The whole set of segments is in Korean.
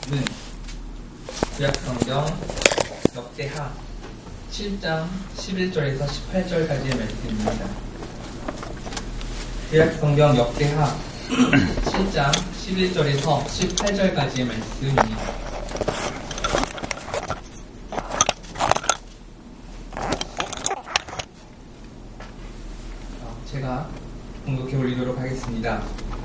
말씀은 구약성경 역대하 7장 11절에서 18절까지의 말씀입니다. 구약성경 역대하 7장 11절에서 18절까지의 말씀입니다. 제가 공독해 올리도록 하겠습니다.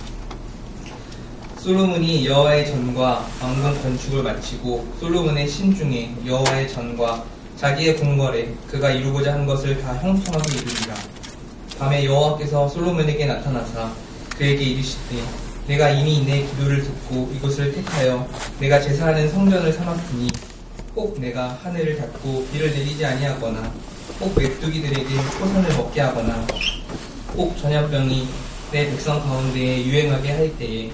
솔로몬이 여호와의 전과 왕궁 건축을 마치고 솔로몬의 심중에 여호와의 전과 자기의 궁궐에 그가 이루고자 한 것을 다 형통하게 이루니라. 밤에 여호와께서 솔로몬에게 나타나사 그에게 이르시되 내가 이미 내 기도를 듣고 이곳을 택하여 내가 제사하는 성전을 삼았으니 혹 내가 하늘을 닫고 비를 내리지 아니하거나 혹 메뚜기들에게 포선을 먹게 하거나 혹 전염병이 내 백성 가운데에 유행하게 할 때에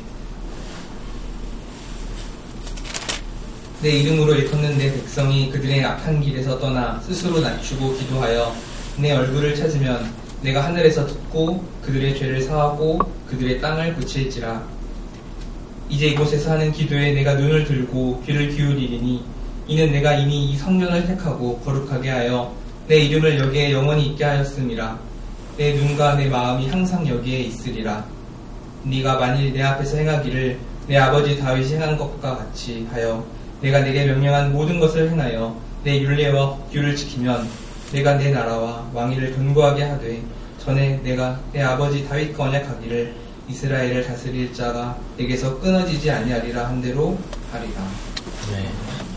내 이름으로 일컫는 내 백성이 그들의 악한 길에서 떠나 스스로 낮추고 기도하여 내 얼굴을 찾으면 내가 하늘에서 듣고 그들의 죄를 사하고 그들의 땅을 고칠지라. 이제 이곳에서 하는 기도에 내가 눈을 들고 귀를 기울이리니 이는 내가 이미 이 성전을 택하고 거룩하게 하여 내 이름을 여기에 영원히 있게 하였음이라. 내 눈과 내 마음이 항상 여기에 있으리라. 네가 만일 내 앞에서 행하기를 내 아버지 다윗이 행한 것과 같이 하여 내가 내게 명령한 모든 것을 행하여 내 율례와 규를 지키면 내가 내 나라와 왕위를 견고하게 하되 전에 내가 내 아버지 다윗과 언약하기를 이스라엘을 다스릴 자가 내게서 끊어지지 아니하리라 한 대로 하리라. 네.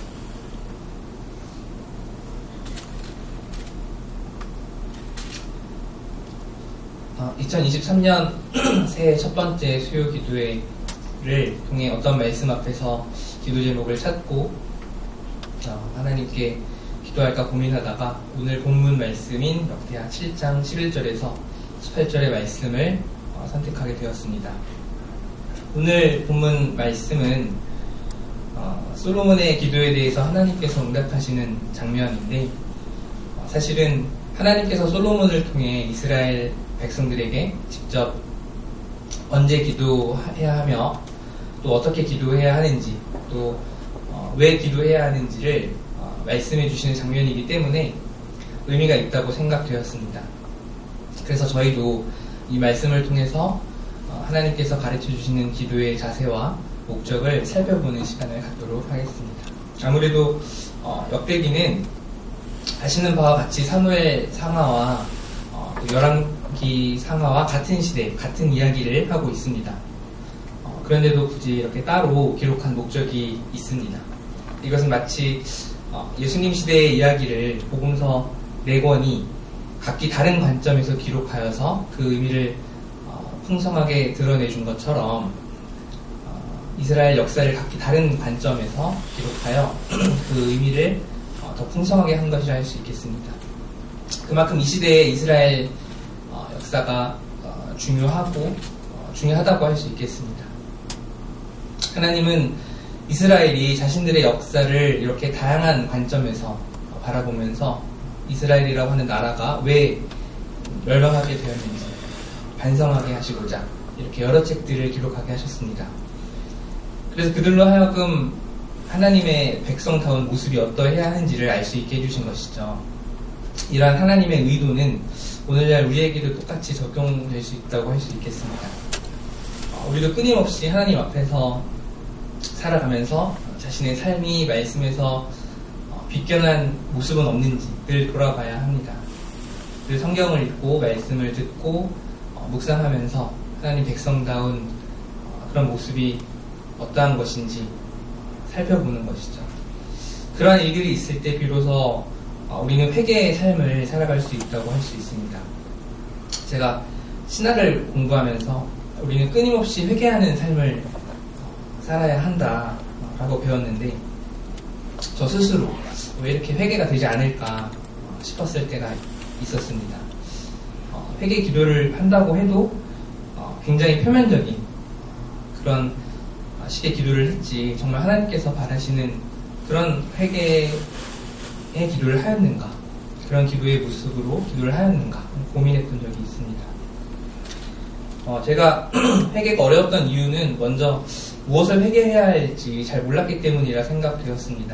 아, 2023년 새해 첫 번째 수요 기도회를 통해 어떤 말씀 앞에서 기도 제목을 찾고 하나님께 기도할까 고민하다가 오늘 본문 말씀인 역대하 7장 11절에서 18절의 말씀을 선택하게 되었습니다. 오늘 본문 말씀은 솔로몬의 기도에 대해서 하나님께서 응답하시는 장면인데 사실은 하나님께서 솔로몬을 통해 이스라엘 백성들에게 직접 언제 기도해야 하며 또 어떻게 기도해야 하는지 또 왜 기도해야 하는지를 말씀해 주시는 장면이기 때문에 의미가 있다고 생각되었습니다. 그래서 저희도 이 말씀을 통해서 하나님께서 가르쳐 주시는 기도의 자세와 목적을 살펴보는 시간을 갖도록 하겠습니다. 아무래도 역대기는 아시는 바와 같이 사무엘 상하와 열왕기 상하와 같은 시대, 같은 이야기를 하고 있습니다. 그런데도 굳이 이렇게 따로 기록한 목적이 있습니다. 이것은 마치 예수님 시대의 이야기를 복음서 4권이 각기 다른 관점에서 기록하여서 그 의미를 풍성하게 드러내준 것처럼 이스라엘 역사를 각기 다른 관점에서 기록하여 그 의미를 더 풍성하게 한 것이라 할 수 있겠습니다. 그만큼 이 시대의 이스라엘 역사가 중요하다고 할 수 있겠습니다. 하나님은 이스라엘이 자신들의 역사를 이렇게 다양한 관점에서 바라보면서 이스라엘이라고 하는 나라가 왜 멸망하게 되었는지 반성하게 하시고자 이렇게 여러 책들을 기록하게 하셨습니다. 그래서 그들로 하여금 하나님의 백성다운 모습이 어떠해야 하는지를 알 수 있게 해주신 것이죠. 이러한 하나님의 의도는 오늘날 우리에게도 똑같이 적용될 수 있다고 할 수 있겠습니다. 우리도 끊임없이 하나님 앞에서 살아가면서 자신의 삶이 말씀에서 비껴난 모습은 없는지 늘 돌아봐야 합니다. 늘 성경을 읽고 말씀을 듣고 묵상하면서 하나님 백성다운 그런 모습이 어떠한 것인지 살펴보는 것이죠. 그러한 일들이 있을 때 비로소 우리는 회개의 삶을 살아갈 수 있다고 할 수 있습니다. 제가 신학을 공부하면서 우리는 끊임없이 회개하는 삶을 살아야 한다라고 배웠는데 저 스스로 왜 이렇게 회개가 되지 않을까 싶었을 때가 있었습니다. 회개 기도를 한다고 해도 굉장히 표면적인 그런 식의 기도를 했지 정말 하나님께서 바라시는 그런 회개의 기도를 하였는가, 그런 기도의 모습으로 기도를 하였는가 고민했던 적이 있습니다. 제가 회개가 어려웠던 이유는 먼저 무엇을 회개해야 할지 잘 몰랐기 때문이라 생각되었습니다.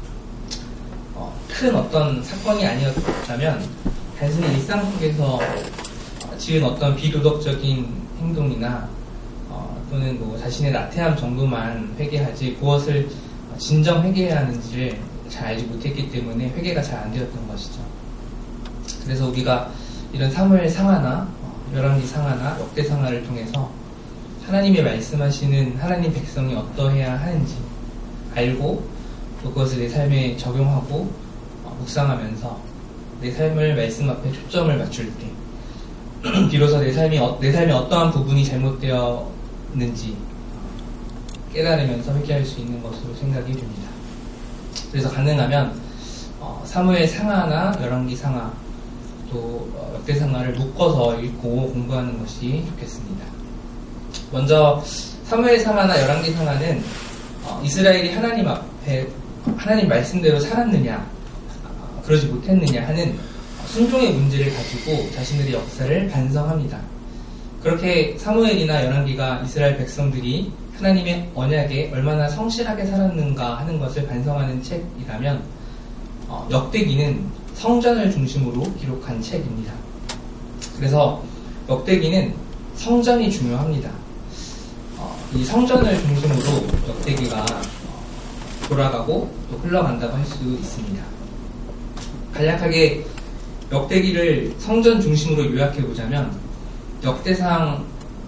큰 어떤 사건이 아니었다면 단순히 일상 속에서 지은 어떤 비도덕적인 행동이나 또는 뭐 자신의 나태함 정도만 회개하지 무엇을 진정 회개해야 하는지를 잘 알지 못했기 때문에 회개가 잘 안 되었던 것이죠. 그래서 우리가 이런 사무엘 상하나 열왕기 상하나 역대 상하를 통해서 하나님의 말씀하시는 하나님 백성이 어떠해야 하는지 알고 또 그것을 내 삶에 적용하고 묵상하면서 내 삶을 말씀 앞에 초점을 맞출 때 비로소 내 삶에 어떠한 부분이 잘못되었는지 깨달으면서 회개할 수 있는 것으로 생각이 됩니다. 그래서 가능하면 사무엘 상하나 열왕기 상하 또 역대 상하를 묶어서 읽고 공부하는 것이 좋겠습니다. 먼저 사무엘 상하나 열왕기 상하는 이스라엘이 하나님 앞에 하나님 말씀대로 살았느냐 그러지 못했느냐 하는 순종의 문제를 가지고 자신들의 역사를 반성합니다. 그렇게 사무엘이나 열왕기가 이스라엘 백성들이 하나님의 언약에 얼마나 성실하게 살았는가 하는 것을 반성하는 책이라면 역대기는 성전을 중심으로 기록한 책입니다. 그래서 역대기는 성전이 중요합니다. 이 성전을 중심으로 역대기가 돌아가고 또 흘러간다고 할 수 있습니다. 간략하게 역대기를 성전 중심으로 요약해보자면 역대상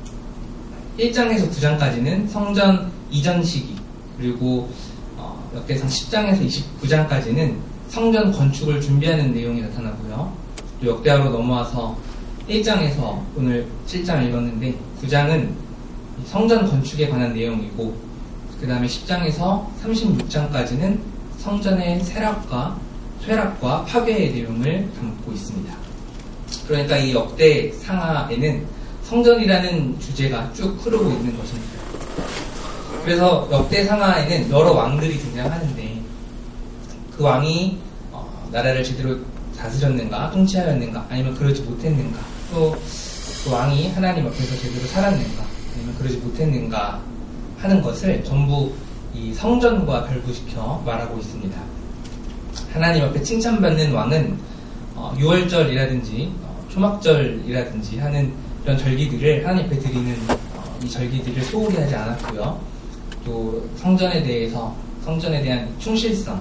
1장에서 9장까지는 성전 이전 시기, 그리고 역대상 10장에서 29장까지는 성전 건축을 준비하는 내용이 나타나고요. 또 역대하로 넘어와서 1장에서 오늘 7장 읽었는데 9장은 성전 건축에 관한 내용이고 그 다음에 10장에서 36장까지는 성전의 쇠락과 파괴의 내용을 담고 있습니다. 그러니까 이 역대 상하에는 성전이라는 주제가 쭉 흐르고 있는 것입니다. 그래서 역대 상하에는 여러 왕들이 등장하는데 그 왕이 나라를 제대로 다스렸는가, 통치하였는가, 아니면 그러지 못했는가, 또 그 왕이 하나님 앞에서 제대로 살았는가, 아니면 그러지 못했는가 하는 것을 전부 이 성전과 결부시켜 말하고 있습니다. 하나님 앞에 칭찬받는 왕은 유월절이라든지 초막절이라든지 하는 이런 절기들을 하나님 앞에 드리는 이 절기들을 소홀히 하지 않았고요. 또 성전에 대한 충실성,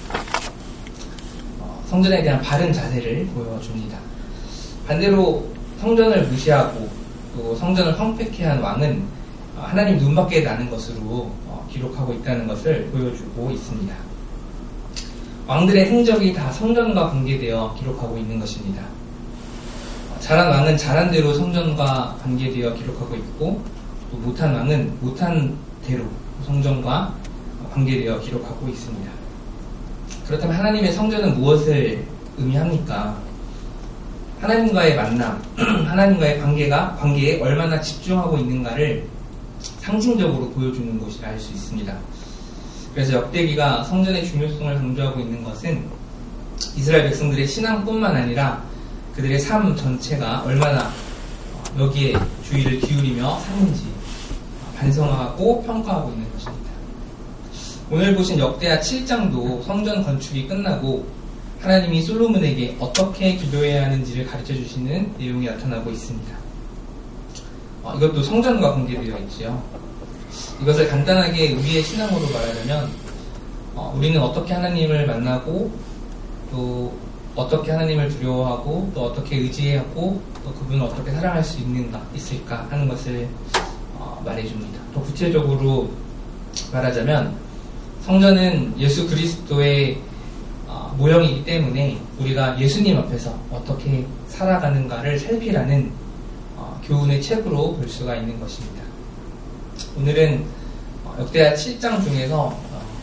성전에 대한 바른 자세를 보여줍니다. 반대로 성전을 무시하고 또 성전을 황폐케 한 왕은 하나님 눈밖에 나는 것으로 기록하고 있다는 것을 보여주고 있습니다. 왕들의 행적이 다 성전과 관계되어 기록하고 있는 것입니다. 잘한 왕은 잘한 대로 성전과 관계되어 기록하고 있고 또 못한 왕은 못한 대로 성전과 관계되어 기록하고 있습니다. 그렇다면 하나님의 성전은 무엇을 의미합니까? 하나님과의 만남, 하나님과의 관계에 얼마나 집중하고 있는가를 상징적으로 보여주는 것이라 할 수 있습니다. 그래서 역대기가 성전의 중요성을 강조하고 있는 것은 이스라엘 백성들의 신앙뿐만 아니라 그들의 삶 전체가 얼마나 여기에 주의를 기울이며 사는지 반성하고 평가하고 있는 것입니다. 오늘 보신 역대하 7장도 성전 건축이 끝나고 하나님이 솔로몬에게 어떻게 기도해야 하는지를 가르쳐 주시는 내용이 나타나고 있습니다. 이것도 성전과 관계되어 있지요. 이것을 간단하게 우리의 신앙으로 말하자면 우리는 어떻게 하나님을 만나고 또 어떻게 하나님을 두려워하고 또 어떻게 의지하고 또 그분을 어떻게 사랑할 수 있을까 하는 것을 말해줍니다. 또 구체적으로 말하자면 성전은 예수 그리스도의 모형이기 때문에 우리가 예수님 앞에서 어떻게 살아가는가를 살피라는 교훈의 책으로 볼 수가 있는 것입니다. 오늘은 역대하 7장 중에서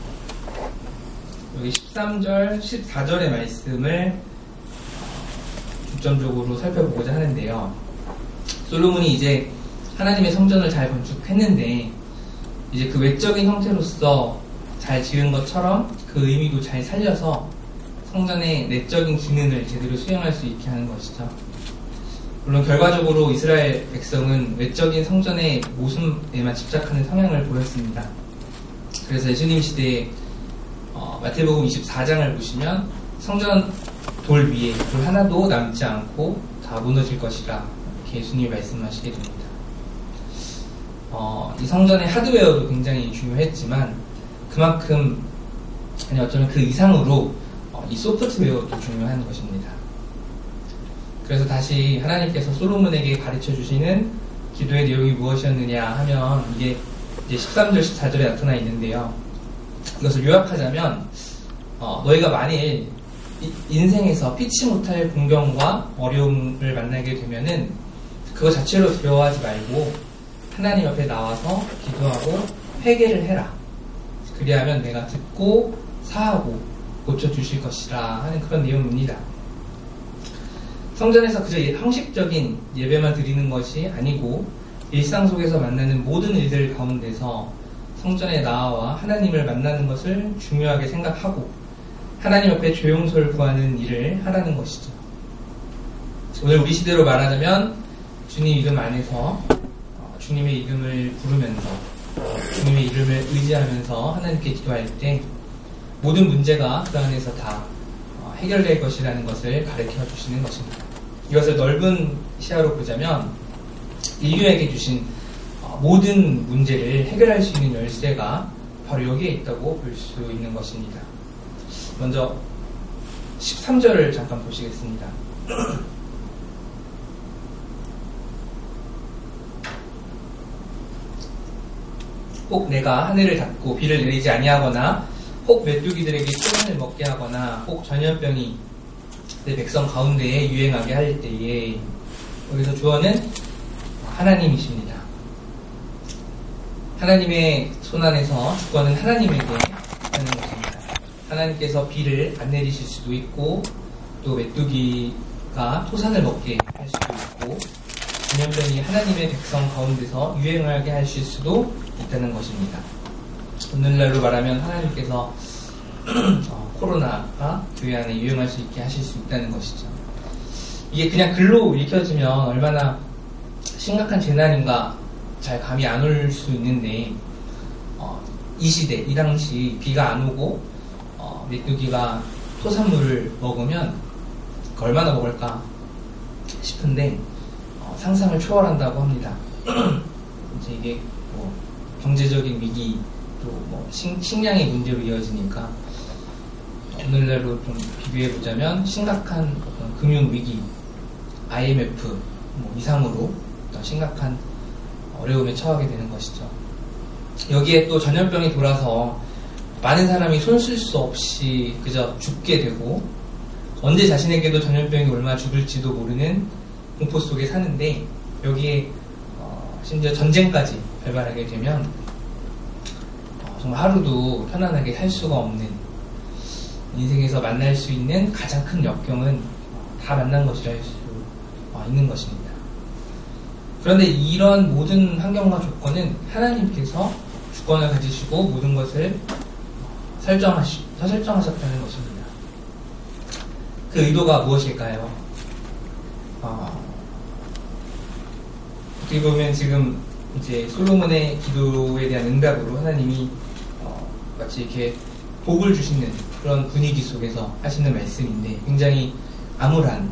여기 13절, 14절의 말씀을 중점적으로 살펴보고자 하는데요. 솔로몬이 이제 하나님의 성전을 잘 건축했는데 이제 그 외적인 형태로서 잘 지은 것처럼 그 의미도 잘 살려서 성전의 내적인 기능을 제대로 수행할 수 있게 하는 것이죠. 물론 결과적으로 이스라엘 백성은 외적인 성전의 모습에만 집착하는 성향을 보였습니다. 그래서 예수님 시대에 마태복음 24장을 보시면 성전 돌 위에 돌 하나도 남지 않고 다 무너질 것이라 이렇게 예수님이 말씀하시게 됩니다. 이 성전의 하드웨어도 굉장히 중요했지만 그만큼 아니 어쩌면 그 이상으로 이 소프트웨어도 중요한 것입니다. 그래서 다시 하나님께서 솔로몬에게 가르쳐 주시는 기도의 내용이 무엇이었느냐 하면 이게 이제 13절 14절에 나타나 있는데요. 이것을 요약하자면 너희가 만일 인생에서 피치 못할 공경과 어려움을 만나게 되면은 그거 자체로 두려워하지 말고 하나님 앞에 나와서 기도하고 회개를 해라. 그리하면 내가 듣고 사하고 고쳐주실 것이라 하는 그런 내용입니다. 성전에서 그저 형식적인 예배만 드리는 것이 아니고 일상 속에서 만나는 모든 일들 가운데서 성전에 나와 하나님을 만나는 것을 중요하게 생각하고 하나님 앞에 죄용서를 구하는 일을 하라는 것이죠. 오늘 우리 시대로 말하자면 주님 이름 안에서 주님의 이름을 부르면서 주님의 이름을 의지하면서 하나님께 기도할 때 모든 문제가 그 안에서 다 해결될 것이라는 것을 가르쳐 주시는 것입니다. 이것을 넓은 시야로 보자면 인류에게 주신 모든 문제를 해결할 수 있는 열쇠가 바로 여기에 있다고 볼 수 있는 것입니다. 먼저 13절을 잠깐 보시겠습니다. 혹 내가 하늘을 닫고 비를 내리지 아니하거나 혹 메뚜기들에게 소란을 먹게 하거나 혹 전염병이 내 백성 가운데에 유행하게 할 때에 여기서 주어는 하나님이십니다. 하나님의 손안에서 주권은 하나님에게 하는 것입니다. 하나님께서 비를 안 내리실 수도 있고 또 메뚜기가 토산을 먹게 할 수도 있고 전염병이 하나님의 백성 가운데서 유행하게 하실 수도 있다는 것입니다. 오늘날로 말하면 하나님께서 코로나가 교회 안에 유행할 수 있게 하실 수 있다는 것이죠. 이게 그냥 글로 읽혀지면 얼마나 심각한 재난인가 잘 감이 안 올 수 있는데 이 시대, 이 당시 비가 안 오고 메뚜기가 토산물을 먹으면 얼마나 먹을까 싶은데 상상을 초월한다고 합니다. 이제 이게 뭐 경제적인 위기 또 뭐 식량의 문제로 이어지니까 오늘날로 좀 비교해 보자면 심각한 어떤 금융 위기, IMF 뭐 이상으로 어떤 심각한 어려움에 처하게 되는 것이죠. 여기에 또 전염병이 돌아서 많은 사람이 손 쓸 수 없이 그저 죽게 되고 언제 자신에게도 전염병이 얼마나 죽을지도 모르는 공포 속에 사는데 여기에 심지어 전쟁까지 발발하게 되면 정말 하루도 편안하게 살 수가 없는 인생에서 만날 수 있는 가장 큰 역경은 다 만난 것이라 할 수 있는 것입니다. 그런데 이런 모든 환경과 조건은 하나님께서 주권을 가지시고 모든 것을 설정하셨다는 것입니다. 그 의도가 무엇일까요? 어떻게 보면 지금 이제 솔로몬의 기도에 대한 응답으로 하나님이 마치 이렇게 복을 주시는 그런 분위기 속에서 하시는 말씀인데 굉장히 암울한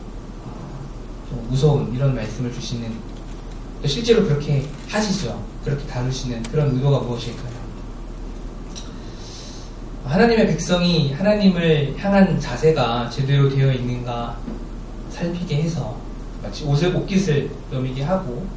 좀 무서운 이런 말씀을 주시는 실제로 그렇게 하시죠. 그렇게 다루시는 그런 의도가 무엇일까요? 하나님의 백성이 하나님을 향한 자세가 제대로 되어 있는가 살피게 해서 마치 옷깃을 여미게 하고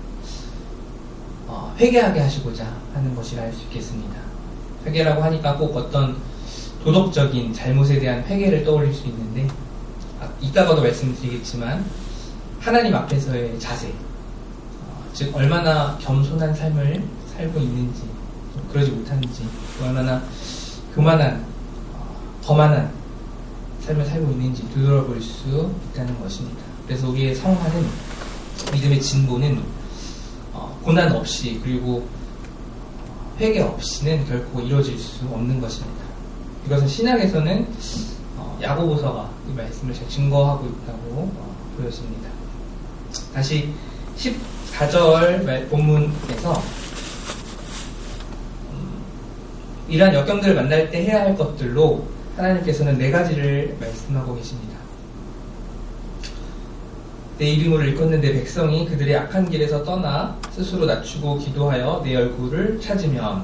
회개하게 하시고자 하는 것이라 할 수 있겠습니다. 회개라고 하니까 꼭 어떤 도덕적인 잘못에 대한 회개를 떠올릴 수 있는데 이따가도 말씀드리겠지만 하나님 앞에서의 자세, 즉 얼마나 겸손한 삶을 살고 있는지 그러지 못하는지 얼마나 교만한 거만한 삶을 살고 있는지 되돌아볼 수 있다는 것입니다. 그래서 우리의 성화는 믿음의 진보는 고난 없이 그리고 회개 없이는 결코 이루어질 수 없는 것입니다. 이것은 신약에서는 야고보서가 이 말씀을 잘 증거하고 있다고 보여집니다. 다시 14절 본문에서 이러한 역경들을 만날 때 해야 할 것들로 하나님께서는 4가지를 말씀하고 계십니다. 내 이름으로 일컫는데 백성이 그들의 악한 길에서 떠나 스스로 낮추고 기도하여 내 얼굴을 찾으면,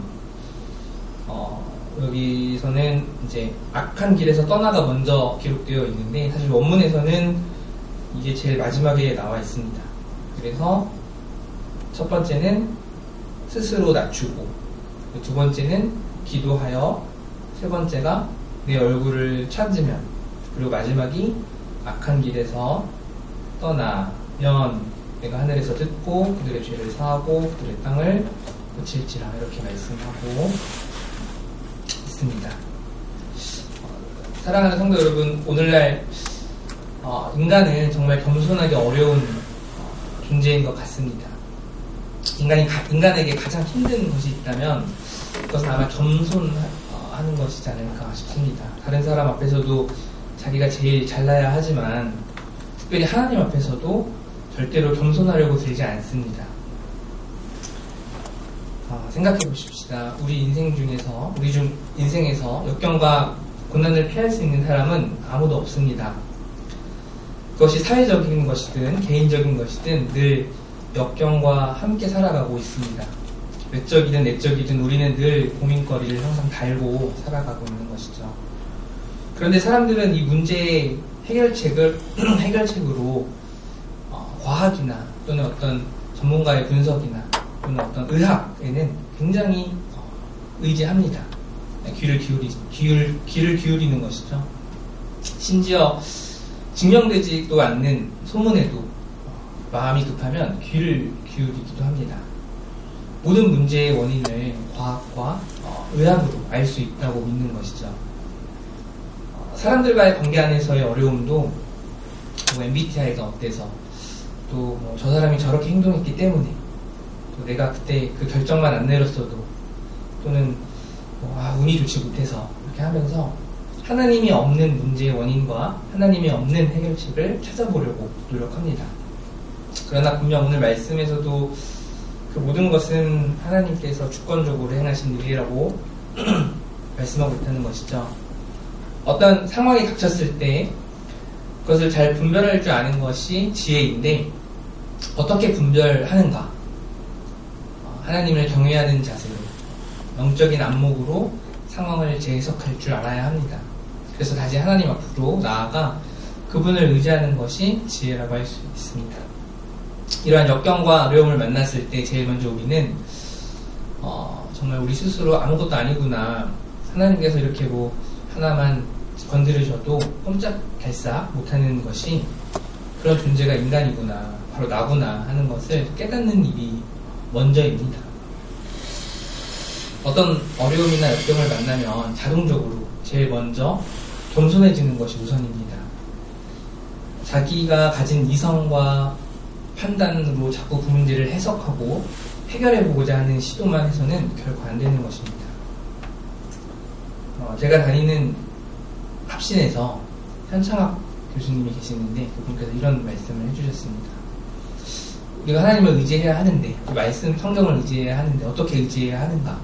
여기서는 이제 악한 길에서 떠나가 먼저 기록되어 있는데 사실 원문에서는 이게 제일 마지막에 나와 있습니다. 그래서 첫 번째는 스스로 낮추고, 두 번째는 기도하여, 세 번째가 내 얼굴을 찾으면, 그리고 마지막이 악한 길에서 떠나면 내가 하늘에서 듣고 그들의 죄를 사하고 그들의 땅을 고칠지라, 이렇게 말씀하고 있습니다. 사랑하는 성도 여러분, 오늘날 인간은 정말 겸손하기 어려운 존재인 것 같습니다. 인간에게 가장 힘든 것이 있다면 그것은 아마 겸손하는 것이지 않을까 싶습니다. 다른 사람 앞에서도 자기가 제일 잘나야 하지만 특별히 하나님 앞에서도 절대로 겸손하려고 들지 않습니다. 생각해 보십시다. 우리 인생에서 역경과 고난을 피할 수 있는 사람은 아무도 없습니다. 그것이 사회적인 것이든 개인적인 것이든 늘 역경과 함께 살아가고 있습니다. 외적이든 내적이든 우리는 늘 고민거리를 항상 달고 살아가고 있는 것이죠. 그런데 사람들은 이 문제의 해결책으로 과학이나 또는 어떤 전문가의 분석이나 또는 어떤 의학에는 굉장히 의지합니다. 귀를 기울이는 것이죠. 심지어 증명되지도 않는 소문에도 마음이 급하면 귀를 기울이기도 합니다. 모든 문제의 원인을 과학과 의학으로 알 수 있다고 믿는 것이죠. 사람들과의 관계 안에서의 어려움도 MBTI가 어때서, 또 저 사람이 저렇게 행동했기 때문에, 또 내가 그때 그 결정만 안 내렸어도, 또는 운이 좋지 못해서, 이렇게 하면서 하나님이 없는 문제의 원인과 하나님이 없는 해결책을 찾아보려고 노력합니다. 그러나 분명 오늘 말씀에서도 그 모든 것은 하나님께서 주권적으로 행하신 일이라고 말씀하고 있다는 것이죠. 어떤 상황에 닥쳤을 때 그것을 잘 분별할 줄 아는 것이 지혜인데, 어떻게 분별하는가? 하나님을 경외하는 자세로, 영적인 안목으로 상황을 재해석할 줄 알아야 합니다. 그래서 다시 하나님 앞으로 나아가 그분을 의지하는 것이 지혜라고 할 수 있습니다. 이러한 역경과 어려움을 만났을 때 제일 먼저 우리는 정말 우리 스스로 아무것도 아니구나, 하나님께서 이렇게 하나만 건드리셔도 꼼짝달싹 못하는 것이 그런 존재가 인간이구나, 바로 나구나 하는 것을 깨닫는 일이 먼저입니다. 어떤 어려움이나 역경을 만나면 자동적으로 제일 먼저 겸손해지는 것이 우선입니다. 자기가 가진 이성과 판단으로 자꾸 그 문제를 해석하고 해결해보고자 하는 시도만 해서는 결코 안 되는 것입니다. 제가 다니는 합신에서 현창학 교수님이 계시는데 그분께서 이런 말씀을 해주셨습니다. 우리가 하나님을 의지해야 하는데, 말씀 성경을 의지해야 하는데 어떻게 의지해야 하는가?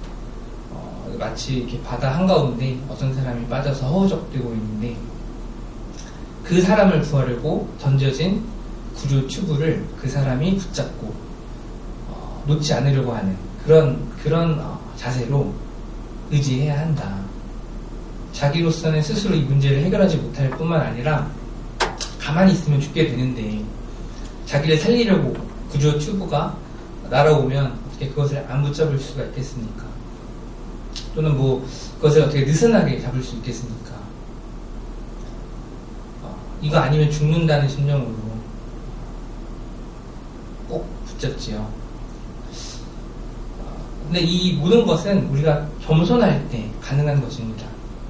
마치 이렇게 바다 한가운데 어떤 사람이 빠져서 허우적대고 있는데 그 사람을 구하려고 던져진 구조 튜브를 그 사람이 붙잡고 놓지 않으려고 하는 그런 자세로 의지해야 한다. 자기로서는 스스로 이 문제를 해결하지 못할 뿐만 아니라 가만히 있으면 죽게 되는데 자기를 살리려고 구조 튜브가 날아오면 어떻게 그것을 안 붙잡을 수가 있겠습니까? 또는 그것을 어떻게 느슨하게 잡을 수 있겠습니까? 이거 아니면 죽는다는 심정으로 꼭 붙잡지요. 근데 이 모든 것은 우리가 겸손할 때 가능한 것입니다.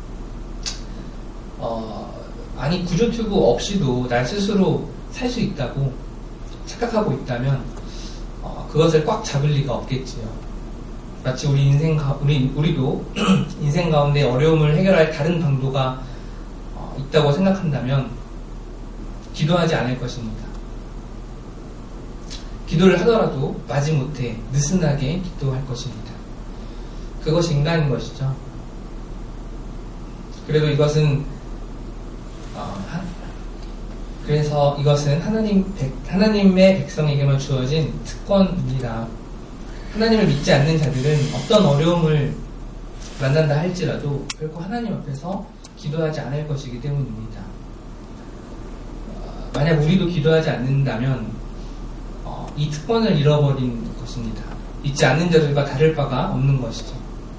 아니 구조 튜브 없이도 날 스스로 살 수 있다고 착각하고 있다면 그것을 꽉 잡을 리가 없겠지요. 마치 우리도 인생 가운데 어려움을 해결할 다른 방도가 있다고 생각한다면 기도하지 않을 것입니다. 기도를 하더라도 마지못해 느슨하게 기도할 것입니다. 그것이 인간인 것이죠. 그래도 이것은 그래서 이것은 하나님의 백성에게만 주어진 특권입니다. 하나님을 믿지 않는 자들은 어떤 어려움을 만난다 할지라도 결코 하나님 앞에서 기도하지 않을 것이기 때문입니다. 만약 우리도 기도하지 않는다면 이 특권을 잃어버린 것입니다. 믿지 않는 자들과 다를 바가 없는 것이죠.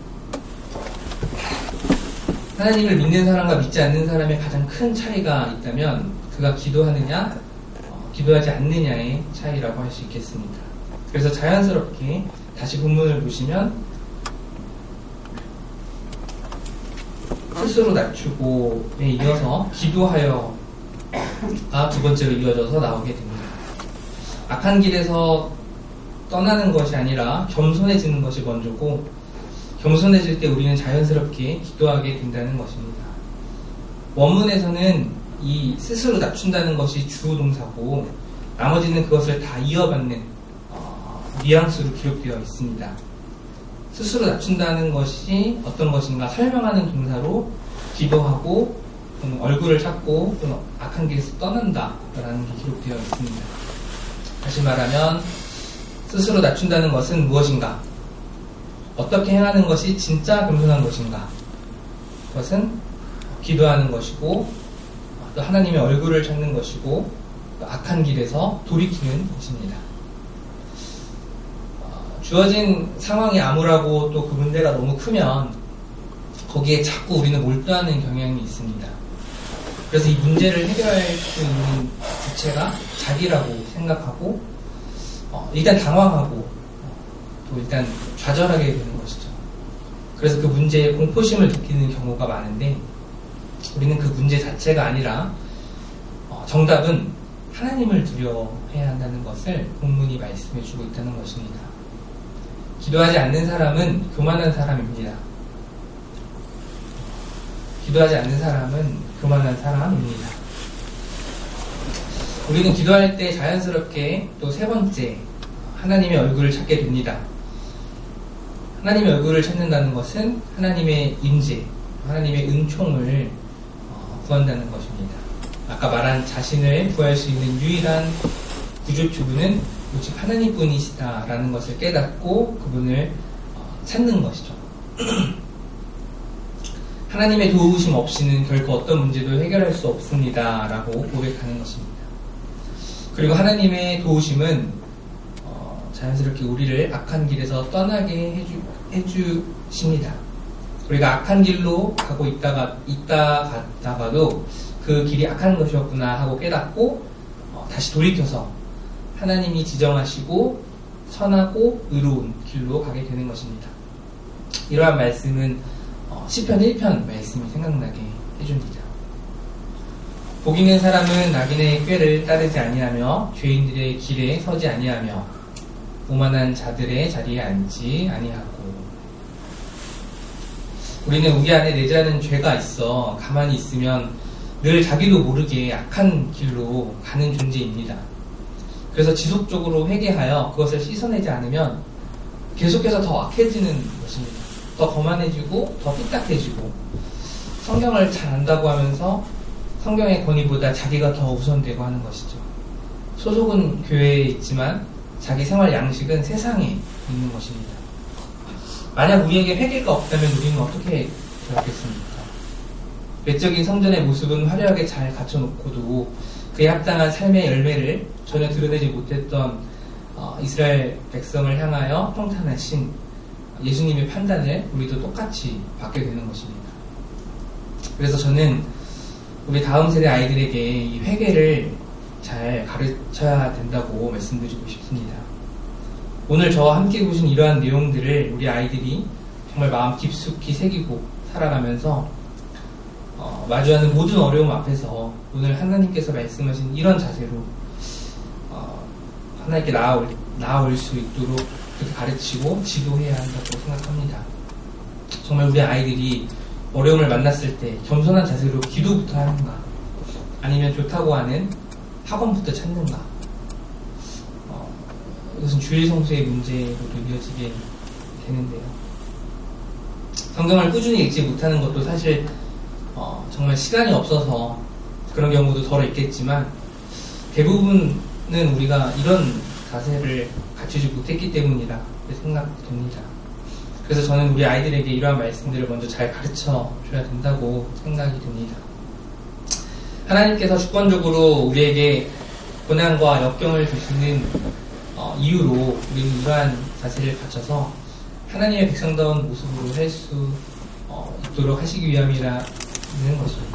하나님을 믿는 사람과 믿지 않는 사람의 가장 큰 차이가 있다면 그가 기도하느냐 기도하지 않느냐의 차이라고 할 수 있겠습니다. 그래서 자연스럽게 다시 본문을 보시면 스스로 낮추고에 이어서 기도하여가 두 번째로 이어져서 나오게 됩니다. 악한 길에서 떠나는 것이 아니라 겸손해지는 것이 먼저고, 겸손해질 때 우리는 자연스럽게 기도하게 된다는 것입니다. 원문에서는 이 스스로 낮춘다는 것이 주어 동사고 나머지는 그것을 다 이어받는 뉘앙스로 기록되어 있습니다. 스스로 낮춘다는 것이 어떤 것인가 설명하는 동사로 기도하고 또는 얼굴을 찾고 또는 악한 길에서 떠난다라는 게 기록되어 있습니다. 다시 말하면 스스로 낮춘다는 것은 무엇인가? 어떻게 행하는 것이 진짜 겸손한 것인가? 그것은 기도하는 것이고 또 하나님의 얼굴을 찾는 것이고 또 악한 길에서 돌이키는 것입니다. 주어진 상황이 암울하고 또 그 문제가 너무 크면 거기에 자꾸 우리는 몰두하는 경향이 있습니다. 그래서 이 문제를 해결할 수 있는 주체가 자기라고 생각하고 일단 당황하고 또 일단 좌절하게 되는 것이죠. 그래서 그 문제에 공포심을 느끼는 경우가 많은데 우리는 그 문제 자체가 아니라 정답은 하나님을 두려워해야 한다는 것을 본문이 말씀해주고 있다는 것입니다. 기도하지 않는 사람은 교만한 사람입니다. 기도하지 않는 사람은 교만한 사람입니다. 우리는 기도할 때 자연스럽게 또 세 번째 하나님의 얼굴을 찾게 됩니다. 하나님의 얼굴을 찾는다는 것은 하나님의 임재, 하나님의 은총을 구한다는 것입니다. 아까 말한 자신을 구할 수 있는 유일한 구조주분은 오직 하나님뿐이시다라는 것을 깨닫고 그분을 찾는 것이죠. 하나님의 도우심 없이는 결코 어떤 문제도 해결할 수 없습니다 라고 고백하는 것입니다. 그리고 하나님의 도우심은 자연스럽게 우리를 악한 길에서 떠나게 해주십니다. 우리가 악한 길로 가고 있다가도 그 길이 악한 것이었구나 하고 깨닫고 다시 돌이켜서 하나님이 지정하시고 선하고 의로운 길로 가게 되는 것입니다. 이러한 말씀은 시편 1편 말씀이 생각나게 해줍니다. 복 있는 사람은 악인의 꾀를 따르지 아니하며 죄인들의 길에 서지 아니하며 오만한 자들의 자리에 앉지 아니하고. 우리는 우리 안에 내재하는 죄가 있어 가만히 있으면 늘 자기도 모르게 악한 길로 가는 존재입니다. 그래서 지속적으로 회개하여 그것을 씻어내지 않으면 계속해서 더 악해지는 것입니다. 더 거만해지고 더 삐딱해지고 성경을 잘 안다고 하면서 성경의 권위보다 자기가 더 우선되고 하는 것이죠. 소속은 교회에 있지만 자기 생활 양식은 세상에 있는 것입니다. 만약 우리에게 회개가 없다면 우리는 어떻게 되었겠습니까? 외적인 성전의 모습은 화려하게 잘 갖춰놓고도 그에 합당한 삶의 열매를 전혀 드러내지 못했던 이스라엘 백성을 향하여 평탄하신 예수님의 판단을 우리도 똑같이 받게 되는 것입니다. 그래서 저는 우리 다음 세대 아이들에게 이 회개를 잘 가르쳐야 된다고 말씀드리고 싶습니다. 오늘 저와 함께 보신 이러한 내용들을 우리 아이들이 정말 마음 깊숙이 새기고 살아가면서 마주하는 모든 어려움 앞에서 오늘 하나님께서 말씀하신 이런 자세로 하나님께 나아올 수 있도록 그렇게 가르치고 지도해야 한다고 생각합니다. 정말 우리 아이들이 어려움을 만났을 때 겸손한 자세로 기도부터 하는가, 아니면 좋다고 하는 학원부터 찾는가, 이것은 주일 성수의 문제로도 이어지게 되는데요. 성경을 꾸준히 읽지 못하는 것도 사실 정말 시간이 없어서 그런 경우도 덜어 있겠지만 대부분은 우리가 이런 자세를 갖추지 못했기 때문이라 생각됩니다. 그래서 저는 우리 아이들에게 이러한 말씀들을 먼저 잘 가르쳐 줘야 된다고 생각이 듭니다. 하나님께서 주권적으로 우리에게 고난과 역경을 주시는 이유로 우리는 이러한 자세를 갖춰서 하나님의 백성다운 모습으로 살 수 있도록 하시기 위함이라는 것입니다.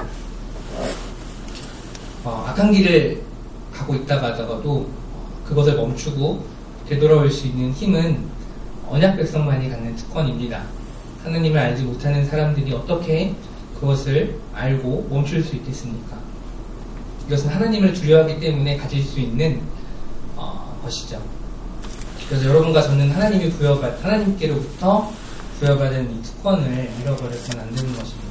악한 길을 가고 있다가 하다가도 그것을 멈추고 되돌아올 수 있는 힘은 언약 백성만이 갖는 특권입니다. 하나님을 알지 못하는 사람들이 어떻게 그것을 알고 멈출 수 있겠습니까? 이것은 하나님을 두려워하기 때문에 가질 수 있는 것이죠. 그래서 여러분과 저는 하나님께로부터 부여받은 이 특권을 잃어버려서는 안 되는 것입니다.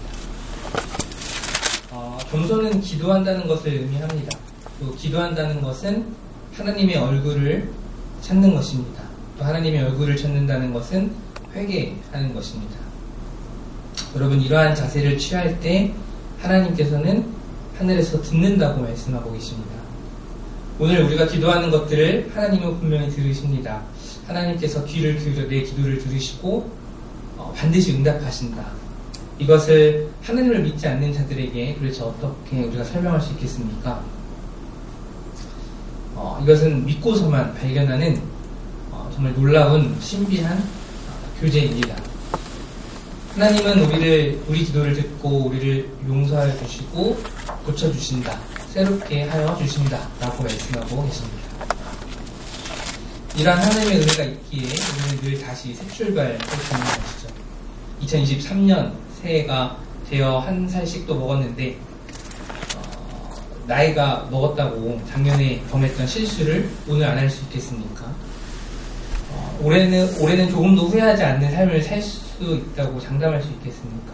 겸손은 기도한다는 것을 의미합니다. 또 기도한다는 것은 하나님의 얼굴을 찾는 것입니다. 또 하나님의 얼굴을 찾는다는 것은 회개하는 것입니다. 여러분, 이러한 자세를 취할 때 하나님께서는 하늘에서 듣는다고 말씀하고 계십니다. 오늘 우리가 기도하는 것들을 하나님은 분명히 들으십니다. 하나님께서 귀를 기울여 내 기도를 들으시고 반드시 응답하신다. 이것을 하나님을 믿지 않는 자들에게 도대체 어떻게 우리가 설명할 수 있겠습니까? 이것은 믿고서만 발견하는 정말 놀라운 신비한 교제입니다. 하나님은 우리 기도를 듣고 우리를 용서하여 주시고 고쳐주신다. 새롭게 하여 주신다. 라고 말씀하고 계십니다. 이러한 하나님의 은혜가 있기에 우리는 늘 다시 새 출발할 수 있는 것이죠. 2023년 새해가 되어 한 살씩 또 먹었는데 나이가 먹었다고 작년에 범했던 실수를 오늘 안 할 수 있겠습니까? 올해는 조금도 후회하지 않는 삶을 살 수 있다고 장담할 수 있겠습니까?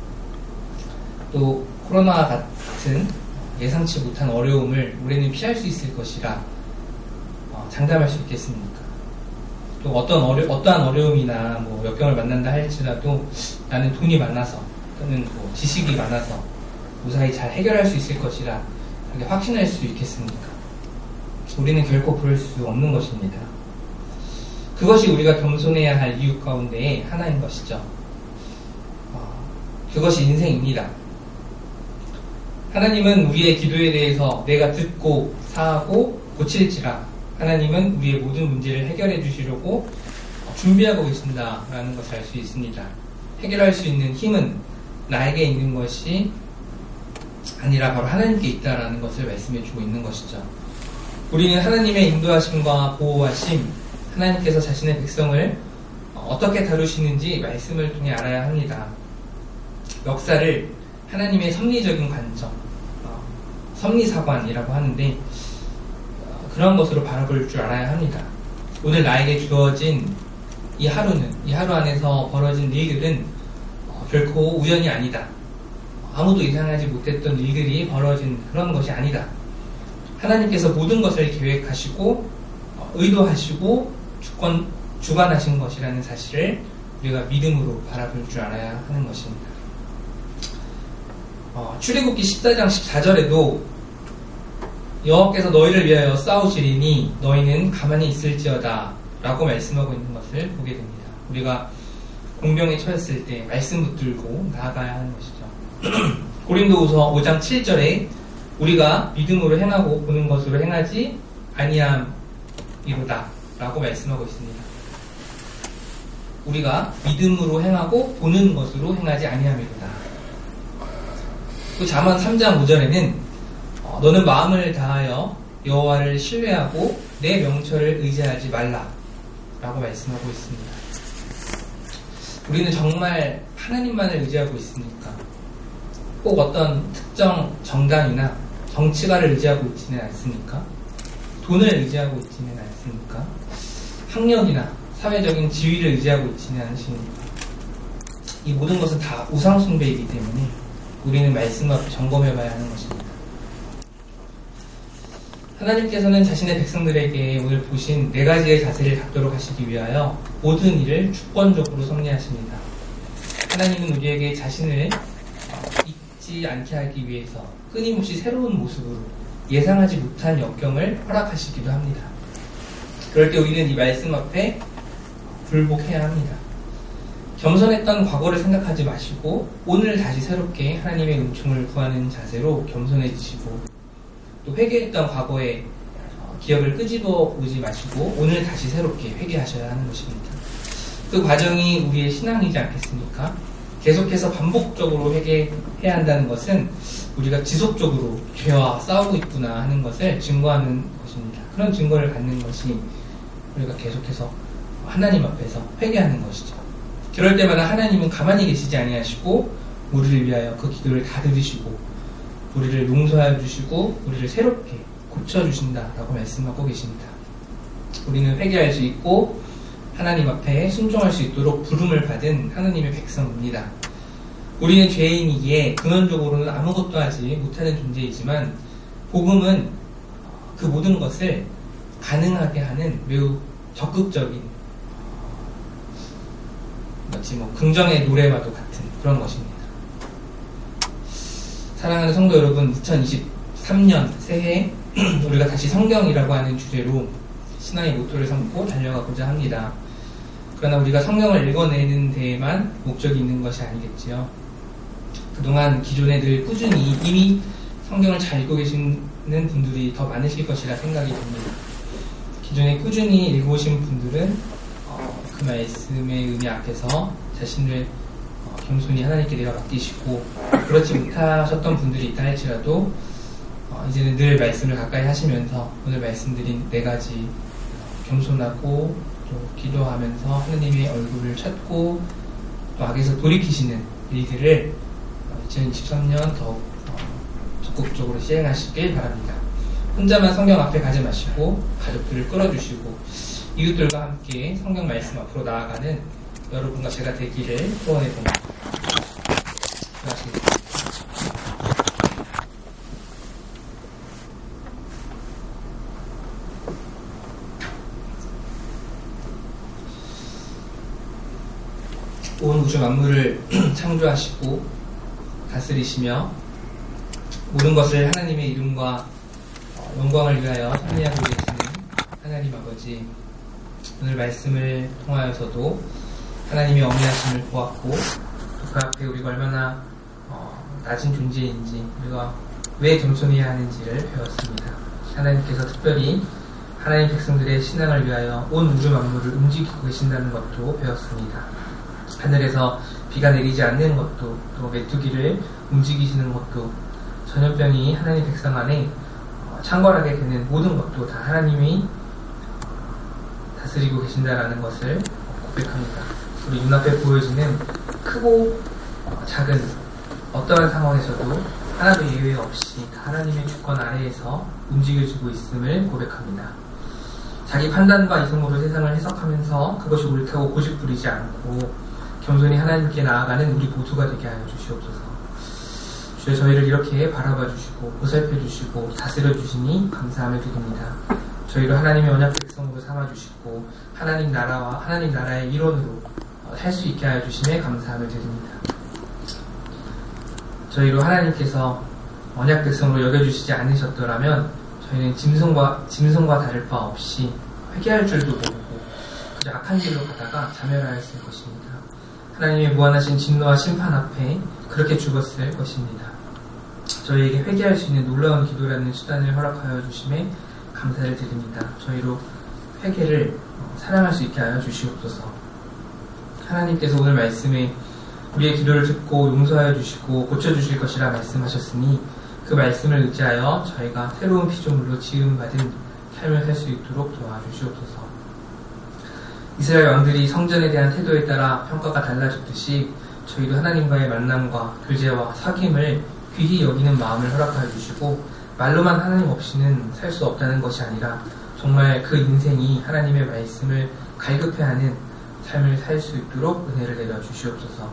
또 코로나와 같은 예상치 못한 어려움을 올해는 피할 수 있을 것이라 장담할 수 있겠습니까? 또 어떠한 어려움이나 역경을 만난다 할지라도 나는 돈이 많아서 또는 지식이 많아서 무사히 잘 해결할 수 있을 것이라 그렇게 확신할 수 있겠습니까? 우리는 결코 그럴 수 없는 것입니다. 그것이 우리가 겸손해야 할 이유 가운데 하나인 것이죠. 그것이 인생입니다. 하나님은 우리의 기도에 대해서 내가 듣고 사하고 고칠지라 하나님은 우리의 모든 문제를 해결해 주시려고 준비하고 계신다라는 것을 알 수 있습니다. 해결할 수 있는 힘은 나에게 있는 것이 아니라 바로 하나님께 있다라는 것을 말씀해 주고 있는 것이죠. 우리는 하나님의 인도하심과 보호하심, 하나님께서 자신의 백성을 어떻게 다루시는지 말씀을 통해 알아야 합니다. 역사를 하나님의 섭리적인 관점, 섭리사관이라고 하는데 그런 것으로 바라볼 줄 알아야 합니다. 오늘 나에게 주어진 이 하루 안에서 벌어진 일들은 결코 우연이 아니다. 아무도 예상하지 못했던 일들이 벌어진 그런 것이 아니다. 하나님께서 모든 것을 계획하시고 의도하시고 주관하신 것이라는 사실을 우리가 믿음으로 바라볼 줄 알아야 하는 것입니다. 출애굽기 14장 14절에도 여호와께서 너희를 위하여 싸우시리니 너희는 가만히 있을지어다 라고 말씀하고 있는 것을 보게 됩니다. 우리가 공병에 처했을 때 말씀 붙들고 나아가야 하는 것이죠. 고린도후서 5장 7절에 우리가 믿음으로 행하고 보는 것으로 행하지 아니함이로다 라고 말씀하고 있습니다. 우리가 믿음으로 행하고 보는 것으로 행하지 아니함이로다. 또 잠언 3장 5절에는 너는 마음을 다하여 여호와를 신뢰하고 내 명철을 의지하지 말라 라고 말씀하고 있습니다. 우리는 정말 하나님만을 의지하고 있습니까? 꼭 어떤 특정 정당이나 정치가를 의지하고 있지는 않습니까? 돈을 의지하고 있지는 않습니까? 학력이나 사회적인 지위를 의지하고 있지는 않으십니까? 이 모든 것은 다 우상숭배이기 때문에 우리는 말씀 앞에 점검해봐야 하는 것입니다. 하나님께서는 자신의 백성들에게 오늘 보신 4가지의 자세를 갖도록 하시기 위하여 모든 일을 주권적으로 섭리하십니다. 하나님은 우리에게 자신을 잊지 않게 하기 위해서 끊임없이 새로운 모습으로 예상하지 못한 역경을 허락하시기도 합니다. 그럴 때 우리는 이 말씀 앞에 굴복해야 합니다. 겸손했던 과거를 생각하지 마시고 오늘 다시 새롭게 하나님의 은총을 구하는 자세로 겸손해지시고, 또 회개했던 과거의 기억을 끄집어 보지 마시고 오늘 다시 새롭게 회개하셔야 하는 것입니다. 그 과정이 우리의 신앙이지 않겠습니까? 계속해서 반복적으로 회개해야 한다는 것은 우리가 지속적으로 죄와 싸우고 있구나 하는 것을 증거하는 것입니다. 그런 증거를 갖는 것이 우리가 계속해서 하나님 앞에서 회개하는 것이죠. 그럴 때마다 하나님은 가만히 계시지 아니하시고 우리를 위하여 그 기도를 다 들으시고 우리를 용서하여 주시고 우리를 새롭게 고쳐주신다라고 말씀하고 계십니다. 우리는 회개할 수 있고 하나님 앞에 순종할 수 있도록 부름을 받은 하나님의 백성입니다. 우리는 죄인이기에 근원적으로는 아무것도 하지 못하는 존재이지만 복음은 그 모든 것을 가능하게 하는 매우 적극적인, 마치 긍정의 노래와도 같은 그런 것입니다. 사랑하는 성도 여러분, 2023년 새해 우리가 다시 성경이라고 하는 주제로 신앙의 모토를 삼고 달려가고자 합니다. 그러나 우리가 성경을 읽어내는 데에만 목적이 있는 것이 아니겠지요. 그동안 기존에 늘 꾸준히 이미 성경을 잘 읽고 계시는 분들이 더 많으실 것이라 생각이 듭니다. 기존에 꾸준히 읽어오신 분들은 그 말씀의 의미 앞에서 자신을 겸손히 하나님께 내가 맡기시고, 그렇지 못하셨던 분들이 있다 할지라도 이제는 늘 말씀을 가까이 하시면서 오늘 말씀드린 4가지 겸손하고 또 기도하면서 하나님의 얼굴을 찾고 또 악에서 돌이키시는 일들을 2023년 더욱 적극적으로 시행하시길 바랍니다. 혼자만 성경 앞에 가지 마시고 가족들을 끌어주시고 이웃들과 함께 성경 말씀 앞으로 나아가는 여러분과 제가 되기를 소원해 봅니다. 수고하십니다. 온 우주 만물을 창조하시고 다스리시며 모든 것을 하나님의 이름과 영광을 위하여 섭리하고 계시는 하나님 아버지, 오늘 말씀을 통하여서도 하나님의 어미하심을 보았고 그 앞에 우리가 얼마나 낮은 존재인지, 우리가 왜 겸손해야 하는지를 배웠습니다. 하나님께서 특별히 하나님 백성들의 신앙을 위하여 온 우주 만물을 움직이고 계신다는 것도 배웠습니다. 하늘에서 비가 내리지 않는 것도, 또 메뚜기를 움직이시는 것도, 전염병이 하나님 백성 안에 창궐하게 되는 모든 것도 다 하나님이 다스리고 계신다라는 것을 고백합니다. 우리 눈앞에 보여지는 크고 작은 어떠한 상황에서도 하나도 예외 없이 다 하나님의 주권 아래에서 움직여지고 있음을 고백합니다. 자기 판단과 이성으로 세상을 해석하면서 그것이 옳다고 고집부리지 않고 겸손히 하나님께 나아가는 우리 모두가 되게 하여 주시옵소서. 주여, 저희를 이렇게 바라봐 주시고 보살펴 주시고 다스려 주시니 감사함을 드립니다. 저희를 하나님의 언약 백성으로 삼아 주시고 하나님 나라의 일원으로 살 수 있게 하여 주심에 감사함을 드립니다. 저희로 하나님께서 언약 백성으로 여겨주시지 않으셨더라면 저희는 짐승과 다를 바 없이 회개할 줄도 모르고 그저 악한 길로 가다가 자멸하였을 것입니다. 하나님의 무한하신 진노와 심판 앞에 그렇게 죽었을 것입니다. 저희에게 회개할 수 있는 놀라운 기도라는 수단을 허락하여 주심에 감사를 드립니다. 저희로 회개를 사랑할 수 있게 하여 주시옵소서. 하나님께서 오늘 말씀에 우리의 기도를 듣고 용서하여 주시고 고쳐주실 것이라 말씀하셨으니 그 말씀을 의지하여 저희가 새로운 피조물로 지음받은 삶을 살 수 있도록 도와주시옵소서. 이스라엘 왕들이 성전에 대한 태도에 따라 평가가 달라졌듯이 저희도 하나님과의 만남과 교제와 사귐을 귀히 여기는 마음을 허락하여 주시고 말로만 하나님 없이는 살 수 없다는 것이 아니라 정말 그 인생이 하나님의 말씀을 갈급해하는 삶을 살 수 있도록 은혜를 내려 주시옵소서.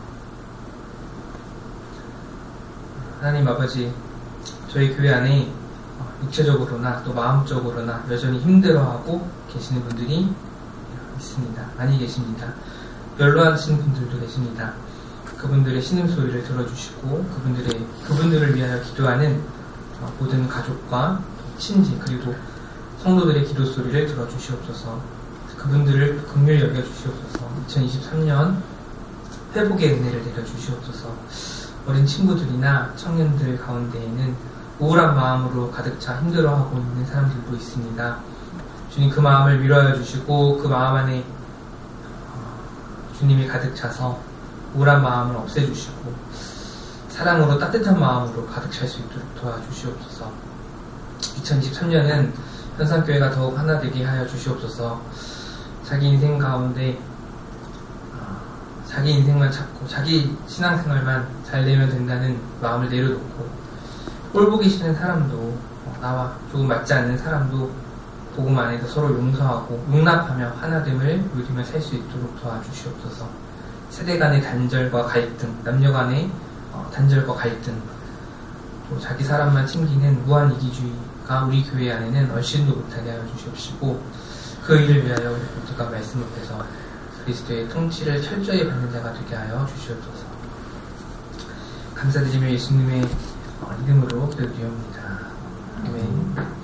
하나님 아버지, 저희 교회 안에 육체적으로나 또 마음적으로나 여전히 힘들어하고 계시는 분들이 있습니다. 많이 계십니다. 연로하신 분들도 계십니다. 그분들의 신음소리를 들어주시고 그분들을 위하여 기도하는 모든 가족과 친지 그리고 성도들의 기도 소리를 들어주시옵소서. 그분들을 긍휼히 여겨주시옵소서. 2023년 회복의 은혜를 내려주시옵소서. 어린 친구들이나 청년들 가운데에는 우울한 마음으로 가득 차 힘들어하고 있는 사람들도 있습니다. 주님 그 마음을 위로하여 주시고 그 마음 안에 주님이 가득 차서 우울한 마음을 없애주시고 사랑으로 따뜻한 마음으로 가득 찰 수 있도록 도와주시옵소서. 2023년은 현상교회가 더욱 하나 되게 하여 주시옵소서. 자기 인생 가운데 자기 인생만 찾고 자기 신앙생활만 잘 되면 된다는 마음을 내려놓고 꼴보기 싫은 사람도 나와 조금 맞지 않는 사람도 복음 안에서 서로 용서하고 용납하며 하나됨을 누리며 살 수 있도록 도와주시옵소서. 세대 간의 단절과 갈등, 남녀 간의 단절과 갈등, 또 자기 사람만 챙기는 무한 이기주의가 우리 교회 안에는 얼씬도 못하게 하여 주시옵시고 그 일을 위하여 우리 모두가 말씀 앞에서 그리스도의 통치를 철저히 받는 자가 되게 하여 주시옵소서. 감사드리며 예수님의 이름으로 기도드리옵니다. 아멘.